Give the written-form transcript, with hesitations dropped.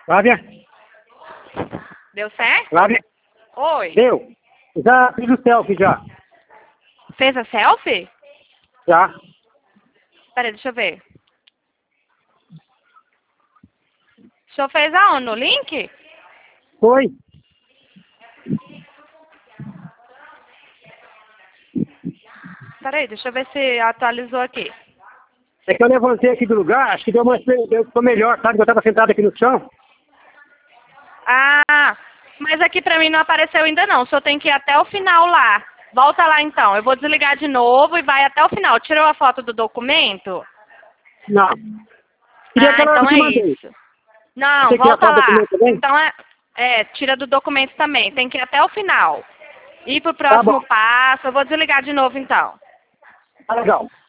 Flávia? Deu certo? Flávia? Oi. Deu. Já fiz o selfie já. Fez a selfie? Já. Peraí, deixa eu ver. O senhor fez aonde? No link? Foi. Peraí, deixa eu ver se atualizou aqui. É que eu levantei aqui do lugar, acho que ficou melhor, sabe? Eu tava sentado aqui no chão. Ah, mas aqui pra mim não apareceu ainda não. O senhor tem que ir até o final lá. Volta lá então. Eu vou desligar de novo e vai até o final. Tirou a foto do documento? Não. Queria Ah, aquela hora então que é eu mandei. isso. Não, Você quer a volta foto do lá. documento também? Então tira do documento também. Tem que ir até o final. Ir pro Tá bom. próximo passo. Eu vou desligar de novo então. Tá legal.